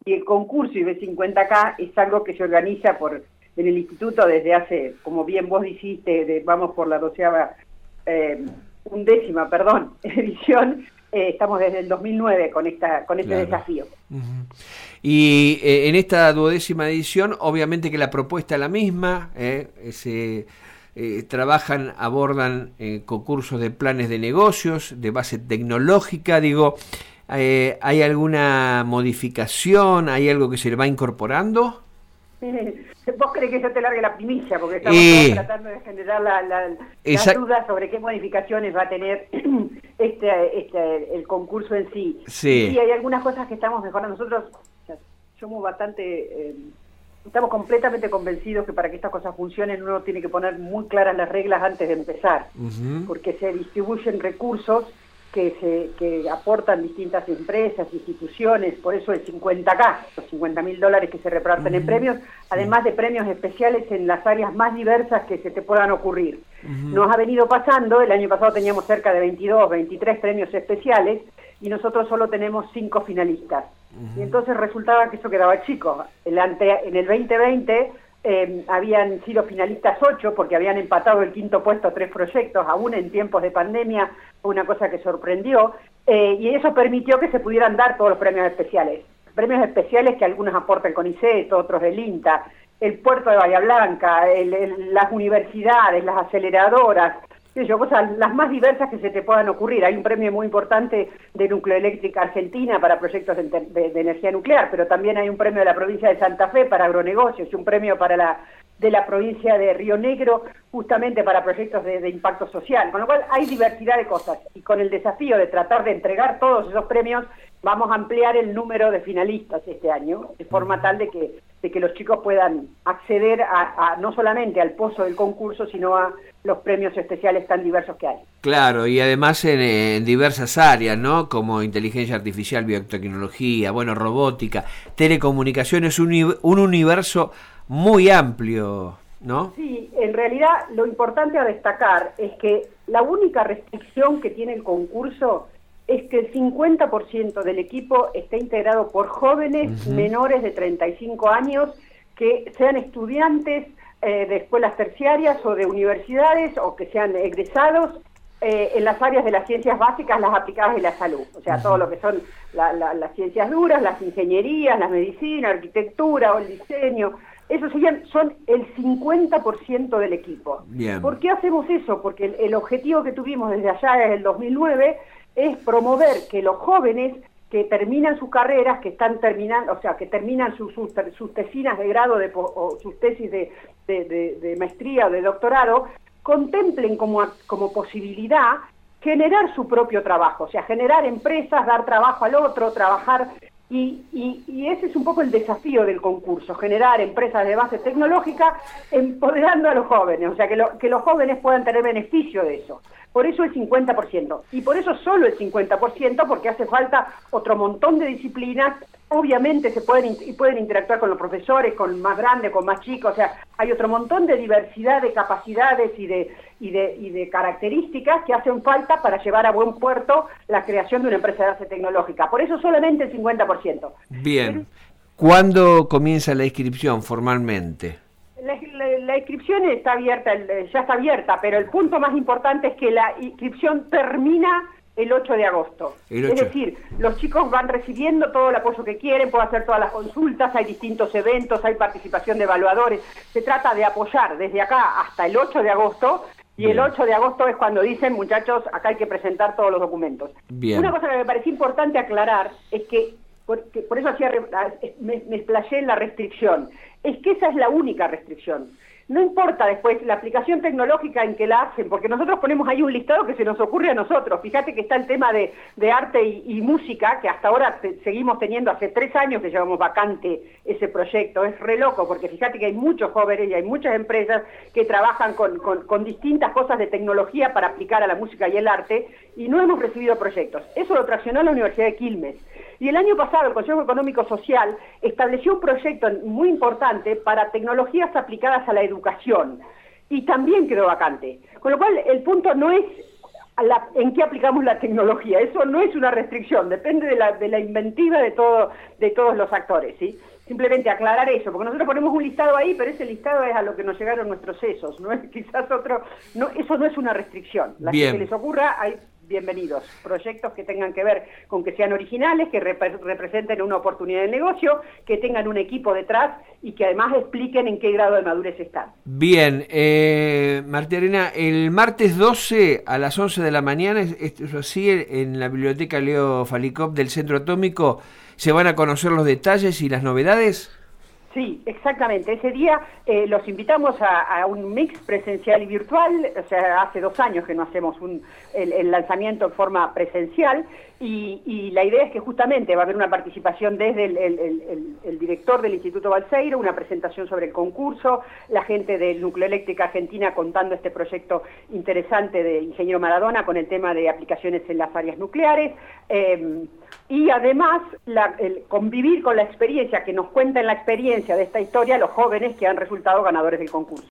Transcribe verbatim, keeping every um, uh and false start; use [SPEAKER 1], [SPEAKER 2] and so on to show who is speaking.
[SPEAKER 1] Y el concurso I B cincuenta K es algo que se organiza por en el instituto desde hace, como bien vos dijiste, de, vamos por la doceava, eh, undécima, perdón, edición. Eh, estamos desde el dos mil nueve con esta con este
[SPEAKER 2] claro.
[SPEAKER 1] desafío.
[SPEAKER 2] Uh-huh. Y eh, en esta duodécima edición, obviamente que la propuesta es la misma, eh, se eh, trabajan, abordan eh, concursos de planes de negocios, de base tecnológica, digo, eh, ¿hay alguna modificación, hay algo que se le va incorporando?
[SPEAKER 1] Vos crees que yo te largue la primicia, porque estamos
[SPEAKER 2] eh,
[SPEAKER 1] tratando de generar la, la, las dudas sobre qué modificaciones va a tener este, este el concurso en sí.
[SPEAKER 2] Sí.
[SPEAKER 1] Y hay algunas cosas que estamos mejorando. Nosotros o sea, somos bastante, eh, estamos completamente convencidos que para que estas cosas funcionen uno tiene que poner muy claras las reglas antes de empezar, uh-huh. porque se distribuyen recursos que se que aportan distintas empresas, instituciones, por eso el cincuenta K, los cincuenta mil dólares que se reparten uh-huh. en premios, además de premios especiales en las áreas más diversas que se te puedan ocurrir. Uh-huh. Nos ha venido pasando, el año pasado teníamos cerca de veintidós, veintitrés premios especiales y nosotros solo tenemos cinco finalistas. Uh-huh. Y entonces resultaba que eso quedaba chico. El ante, en el veinte veinte eh, habían sido finalistas ocho porque habían empatado el quinto puesto tres proyectos, aún en tiempos de pandemia, una cosa que sorprendió, eh, y eso permitió que se pudieran dar todos los premios especiales. Premios especiales que algunos aporta el CONICET, otros el INTA, el puerto de Bahía Blanca, el, el, las universidades, las aceleradoras, yo, cosas las más diversas que se te puedan ocurrir. Hay un premio muy importante de Nucleoeléctrica Argentina para proyectos de, de, de energía nuclear, pero también hay un premio de la provincia de Santa Fe para agronegocios y un premio para la de la provincia de Río Negro justamente para proyectos de, de impacto social, con lo cual hay diversidad de cosas y con el desafío de tratar de entregar todos esos premios vamos a ampliar el número de finalistas este año de forma tal de que de que los chicos puedan acceder a, a no solamente al pozo del concurso sino a los premios especiales tan diversos que hay.
[SPEAKER 2] Claro, y además en, en diversas áreas, ¿no? Como inteligencia artificial, biotecnología, bueno, robótica, telecomunicaciones, un, un universo muy amplio, ¿no?
[SPEAKER 1] Sí, en realidad lo importante a destacar es que la única restricción que tiene el concurso es que el cincuenta por ciento del equipo está integrado por jóvenes uh-huh. menores de treinta y cinco años que sean estudiantes eh, de escuelas terciarias o de universidades o que sean egresados eh, en las áreas de las ciencias básicas, las aplicadas y la salud. O sea, uh-huh. todo lo que son la, la, las ciencias duras, las ingenierías, la medicina, arquitectura o el diseño. Esos serían, son el cincuenta por ciento del equipo.
[SPEAKER 2] Bien.
[SPEAKER 1] ¿Por qué hacemos eso? Porque el, el objetivo que tuvimos desde allá, desde el dos mil nueve, es promover que los jóvenes que terminan sus carreras, que están terminando, o sea, que terminan sus, sus, sus tesinas de grado de, o sus tesis de, de, de, de maestría o de doctorado, contemplen como, como posibilidad generar su propio trabajo, o sea, generar empresas, dar trabajo al otro, trabajar... Y, y, y ese es un poco el desafío del concurso, generar empresas de base tecnológica empoderando a los jóvenes, o sea, que, lo, que los jóvenes puedan tener beneficio de eso. Por eso el cincuenta por ciento. Y por eso solo el cincuenta por ciento, porque hace falta otro montón de disciplinas. Obviamente se pueden, pueden interactuar con los profesores, con más grandes, con más chicos, o sea, hay otro montón de diversidad de capacidades y de, y de, y de características que hacen falta para llevar a buen puerto la creación de una empresa de base tecnológica. Por eso solamente el cincuenta por ciento.
[SPEAKER 2] Bien. ¿Cuándo comienza la inscripción formalmente?
[SPEAKER 1] La, la, la inscripción está abierta, ya está abierta, pero el punto más importante es que la inscripción termina el ocho de agosto.
[SPEAKER 2] El ocho.
[SPEAKER 1] Es decir, los chicos van recibiendo todo el apoyo que quieren, pueden hacer todas las consultas, hay distintos eventos, hay participación de evaluadores. Se trata de apoyar desde acá hasta el ocho de agosto, y Bien. El ocho de agosto es cuando dicen, muchachos, acá hay que presentar todos los documentos.
[SPEAKER 2] Bien.
[SPEAKER 1] Una cosa que me pareció importante aclarar es que, porque, por eso hacía, me, me explayé en la restricción, es que esa es la única restricción. No importa después la aplicación tecnológica en que la hacen, porque nosotros ponemos ahí un listado que se nos ocurre a nosotros. Fíjate que está el tema de, de arte y, y música, que hasta ahora te, seguimos teniendo, hace tres años que llevamos vacante ese proyecto. Es re loco, porque fíjate que hay muchos jóvenes y hay muchas empresas que trabajan con, con, con distintas cosas de tecnología para aplicar a la música y el arte, y no hemos recibido proyectos. Eso lo traccionó la Universidad de Quilmes. Y el año pasado el Consejo Económico Social estableció un proyecto muy importante para tecnologías aplicadas a la educación y también quedó vacante. Con lo cual el punto no es a la, en qué aplicamos la tecnología. Eso no es una restricción, depende de la, de la inventiva de, todo, de todos los actores, ¿sí? Simplemente aclarar eso, porque nosotros ponemos un listado ahí, pero ese listado es a lo que nos llegaron nuestros sesos, no es quizás otro, no, eso no es una restricción. Las que se les ocurra, hay bienvenidos. Proyectos que tengan que ver con que sean originales, que rep representen una oportunidad de negocio, que tengan un equipo detrás y que además expliquen en qué grado de madurez están.
[SPEAKER 2] Bien, eh, Martí Arena, el martes doce a las once de la mañana, esto así, en la biblioteca Leo Falicop del Centro Atómico, ¿se van a conocer los detalles y las novedades?
[SPEAKER 1] Sí, exactamente. Ese día eh, los invitamos a, a un mix presencial y virtual. O sea, hace dos años que no hacemos un, el, el lanzamiento en forma presencial y, y la idea es que justamente va a haber una participación desde el, el, el, el director del Instituto Balseiro, una presentación sobre el concurso, la gente de Nucleoeléctrica Argentina contando este proyecto interesante de Ingeniero Maradona con el tema de aplicaciones en las áreas nucleares. Eh, y además la, el convivir con la experiencia, que nos cuentan la experiencia de esta historia los jóvenes que han resultado ganadores del concurso.